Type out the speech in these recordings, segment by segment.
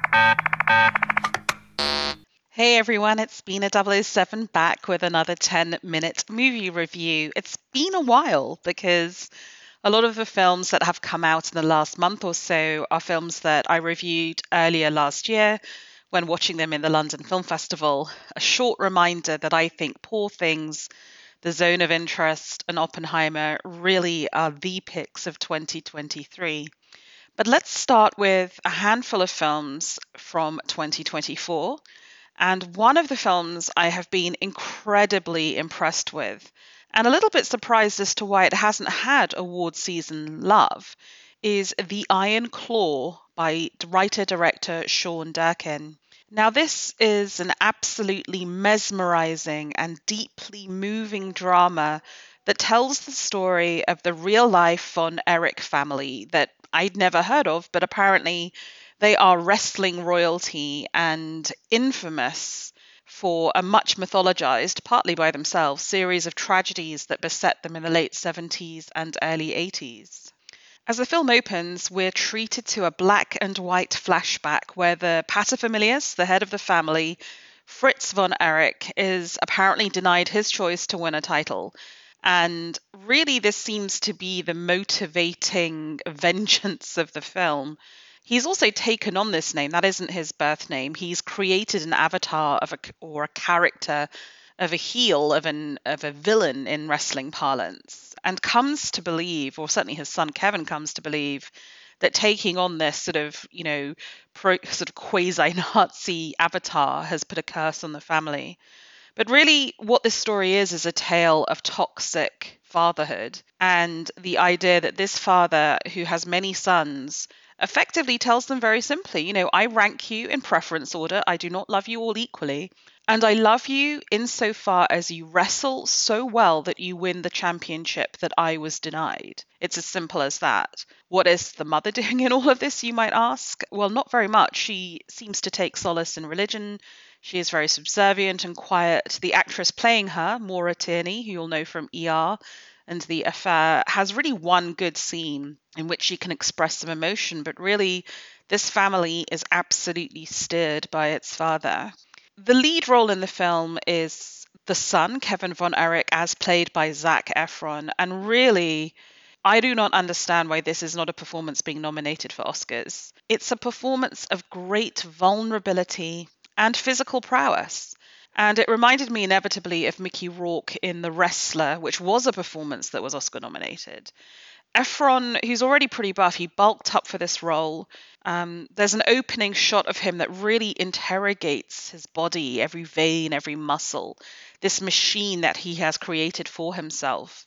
Hey everyone, it's Bina 007 back with another 10-minute movie review. It's been a while because a lot of the films that have come out in the last month or so are films that I reviewed earlier last year when watching them in the London Film Festival. A short reminder that I think Poor Things, The Zone of Interest, and Oppenheimer really are the picks of 2023. But let's start with a handful of films from 2024. And one of the films I have been incredibly impressed with, and a little bit surprised as to why it hasn't had award season love, is The Iron Claw by writer director Sean Durkin. Now, this is an absolutely mesmerizing and deeply moving drama that tells the story of the real life Von Erich family that I'd never heard of, but apparently they are wrestling royalty and infamous for a much mythologized, partly by themselves, series of tragedies that beset them in the late 70s and early 80s. As the film opens, we're treated to a black and white flashback where the paterfamilias, the head of the family, Fritz von Erich, is apparently denied his choice to win a title. And really, this seems to be the motivating vengeance of the film. He's also taken on this name. That isn't his birth name. He's created an avatar of a character of a heel of a villain in wrestling parlance, and comes to believe, or certainly his son Kevin comes to believe, that taking on this sort of quasi-Nazi avatar has put a curse on the family. But really, what this story is a tale of toxic fatherhood, and the idea that this father, who has many sons, effectively tells them very simply, I rank you in preference order. I do not love you all equally. And I love you insofar as you wrestle so well that you win the championship that I was denied. It's as simple as that. What is the mother doing in all of this, you might ask? Well, not very much. She seems to take solace in religion. She is very subservient and quiet. The actress playing her, Maura Tierney, who you'll know from ER and The Affair, has really one good scene in which she can express some emotion, but really, this family is absolutely steered by its father. The lead role in the film is the son, Kevin Von Erich, as played by Zac Efron. And really, I do not understand why this is not a performance being nominated for Oscars. It's a performance of great vulnerability and physical prowess. And it reminded me inevitably of Mickey Rourke in The Wrestler, which was a performance that was Oscar nominated. Efron, who's already pretty buff, he bulked up for this role. There's an opening shot of him that really interrogates his body, every vein, every muscle, this machine that he has created for himself.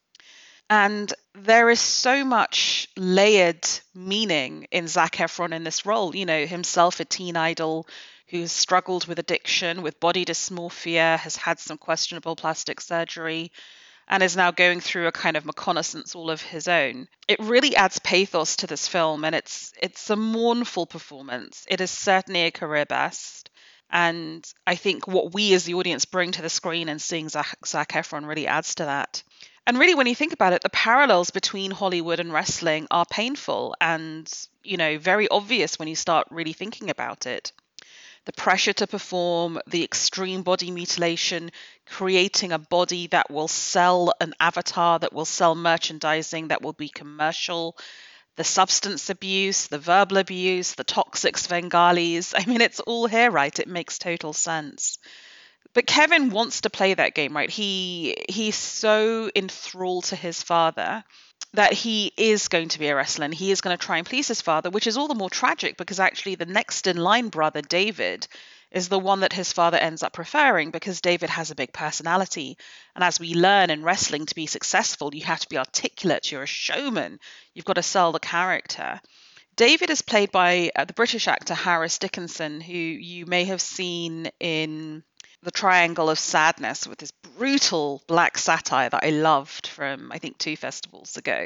And there is so much layered meaning in Zac Efron in this role. Himself a teen idol who's struggled with addiction, with body dysmorphia, has had some questionable plastic surgery, and is now going through a kind of reconnaissance all of his own. It really adds pathos to this film, and it's a mournful performance. It is certainly a career best. And I think what we as the audience bring to the screen and seeing Zac Efron really adds to that. And really, when you think about it, the parallels between Hollywood and wrestling are painful and, very obvious when you start really thinking about it. The pressure to perform, the extreme body mutilation, creating a body that will sell an avatar, that will sell merchandising, that will be commercial, the substance abuse, the verbal abuse, the toxic Svengalis. I mean, it's all here, right? It makes total sense. But Kevin wants to play that game, right? He's so enthralled to his father that he is going to be a wrestler and he is going to try and please his father, which is all the more tragic because actually the next in line brother, David, is the one that his father ends up preferring because David has a big personality. And as we learn in wrestling, to be successful, you have to be articulate, you're a showman, you've got to sell the character. David is played by the British actor Harris Dickinson, who you may have seen in The Triangle of Sadness with this brutal black satire that I loved from, I think, 2 festivals ago.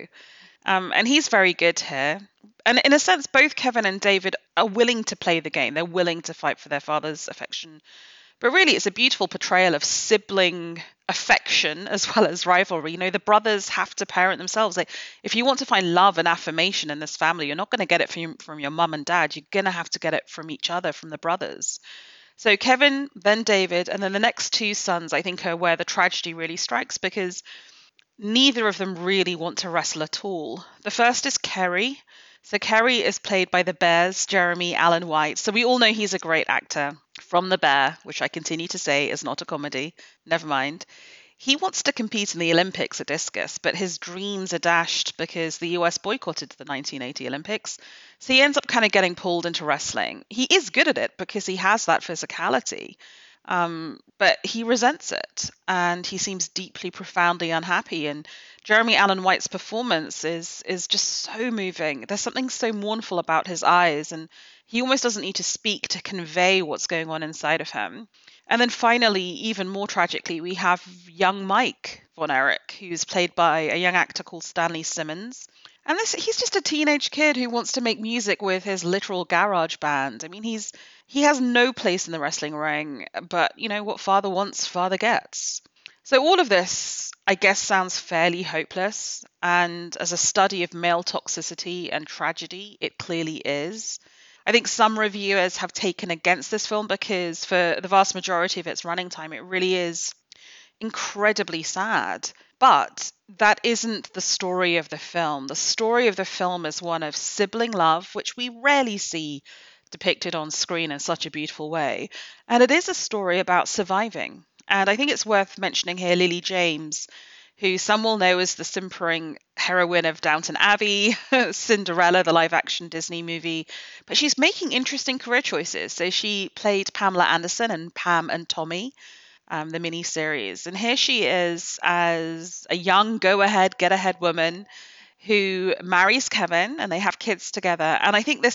And he's very good here. And in a sense, both Kevin and David are willing to play the game. They're willing to fight for their father's affection. But really, it's a beautiful portrayal of sibling affection as well as rivalry. The brothers have to parent themselves. Like, if you want to find love and affirmation in this family, you're not going to get it from your mum and dad. You're going to have to get it from each other, from the brothers. So Kevin, then David, and then the next two sons, I think, are where the tragedy really strikes because neither of them really want to wrestle at all. The first is Kerry. So Kerry is played by the Bear's Jeremy Allen White. So we all know he's a great actor from The Bear, which I continue to say is not a comedy. Never mind. He wants to compete in the Olympics at discus, but his dreams are dashed because the US boycotted the 1980 Olympics. So he ends up kind of getting pulled into wrestling. He is good at it because he has that physicality. But he resents it and he seems deeply, profoundly unhappy. And Jeremy Allen White's performance is just so moving. There's something so mournful about his eyes, and he almost doesn't need to speak to convey what's going on inside of him. And then finally, even more tragically, we have young Mike Von Erich, who's played by a young actor called Stanley Simmons. And he's just a teenage kid who wants to make music with his literal garage band. I mean, he has no place in the wrestling ring, but what father wants, father gets. So all of this, I guess, sounds fairly hopeless. And as a study of male toxicity and tragedy, it clearly is. I think some reviewers have taken against this film because for the vast majority of its running time, it really is incredibly sad. But that isn't the story of the film. The story of the film is one of sibling love, which we rarely see depicted on screen in such a beautiful way. And it is a story about surviving. And I think it's worth mentioning here Lily James, who some will know as the simpering heroine of Downton Abbey, Cinderella, the live-action Disney movie. But she's making interesting career choices. So she played Pamela Anderson in Pam and Tommy, the miniseries. And here she is as a young go-ahead, get-ahead woman who marries Kevin, and they have kids together. And I think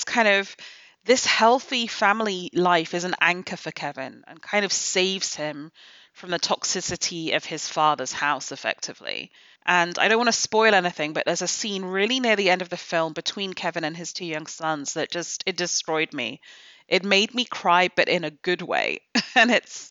this healthy family life is an anchor for Kevin and kind of saves him from the toxicity of his father's house, effectively. And I don't want to spoil anything, but there's a scene really near the end of the film between Kevin and his two young sons that it destroyed me. It made me cry, but in a good way. And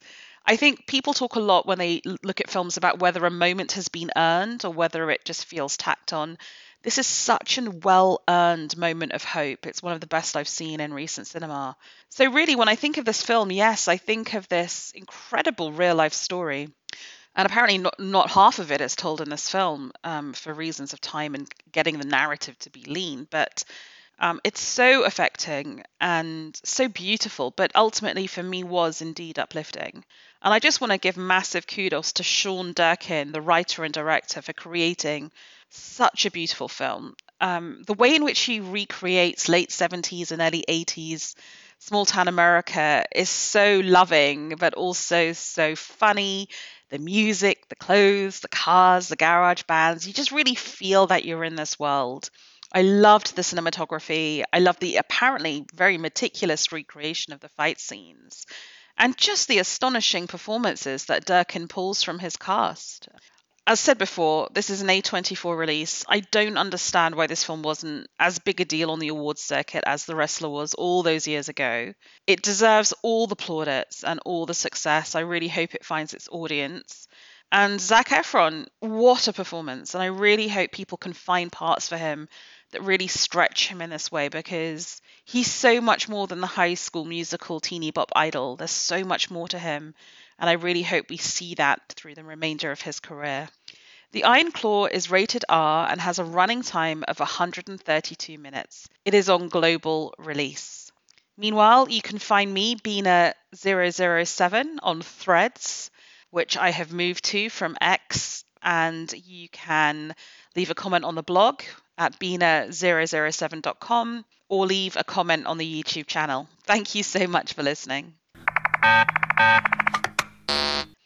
I think people talk a lot when they look at films about whether a moment has been earned or whether it just feels tacked on. This is such a well-earned moment of hope. It's one of the best I've seen in recent cinema. So really, when I think of this film, yes, I think of this incredible real-life story. And apparently not half of it is told in this film for reasons of time and getting the narrative to be lean. But it's so affecting and so beautiful, but ultimately for me was indeed uplifting. And I just want to give massive kudos to Sean Durkin, the writer and director, for creating such a beautiful film. The way in which he recreates late 70s and early 80s small town America is so loving, but also so funny. The music, the clothes, the cars, the garage bands, you just really feel that you're in this world. I loved the cinematography. I loved the apparently very meticulous recreation of the fight scenes and just the astonishing performances that Durkin pulls from his cast. As said before, this is an A24 release. I don't understand why this film wasn't as big a deal on the awards circuit as The Wrestler was all those years ago. It deserves all the plaudits and all the success. I really hope it finds its audience. And Zac Efron, what a performance. And I really hope people can find parts for him that really stretch him in this way, because he's so much more than the High School Musical teeny bop idol. There's so much more to him, and I really hope we see that through the remainder of his career. The Iron Claw is rated R and has a running time of 132 minutes. It is on global release. Meanwhile, you can find me, Bina007, on Threads, which I have moved to from X, and you can leave a comment on the blog at bina007.com or leave a comment on the YouTube channel. Thank you so much for listening.